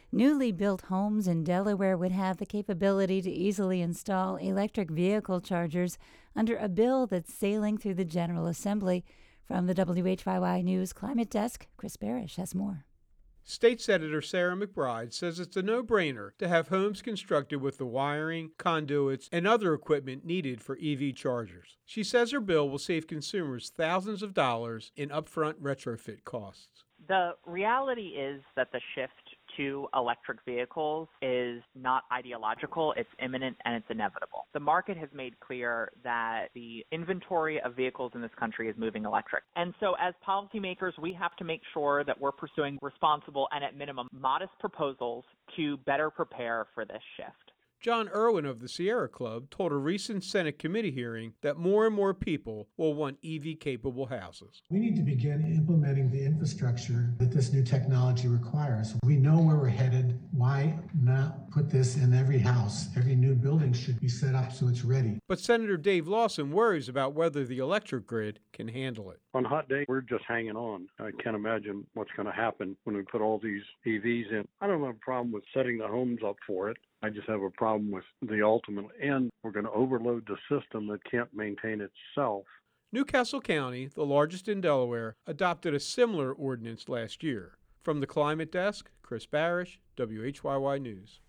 Newly built homes in Delaware would have the capability to easily install electric vehicle chargers under a bill that's sailing through the General Assembly. From the WHYY News Climate Desk, Chris Barish has more. State Senator Sarah McBride says it's a no-brainer to have homes constructed with the wiring, conduits, and other equipment needed for EV chargers. She says her bill will save consumers thousands of dollars in upfront retrofit costs. The reality is that the shift to electric vehicles is not ideological, it's imminent, and it's inevitable. The market has made clear that the inventory of vehicles in this country is moving electric. And so as policymakers, we have to make sure that we're pursuing responsible and at minimum modest proposals to better prepare for this shift. John Irwin of the Sierra Club told a recent Senate committee hearing that more and more people will want EV-capable houses. We need to begin implementing the infrastructure that this new technology requires. We know where we're headed. Why not put this in every house? Every new building should be set up so it's ready. But Senator Dave Lawson worries about whether the electric grid can handle it. On hot days, we're just hanging on. I can't imagine what's going to happen when we put all these EVs in. I don't have a problem with setting the homes up for it. I just have a problem with the ultimate end. We're going to overload the system that can't maintain itself. Newcastle County, the largest in Delaware, adopted a similar ordinance last year. From the Climate Desk, Chris Barish, WHYY News.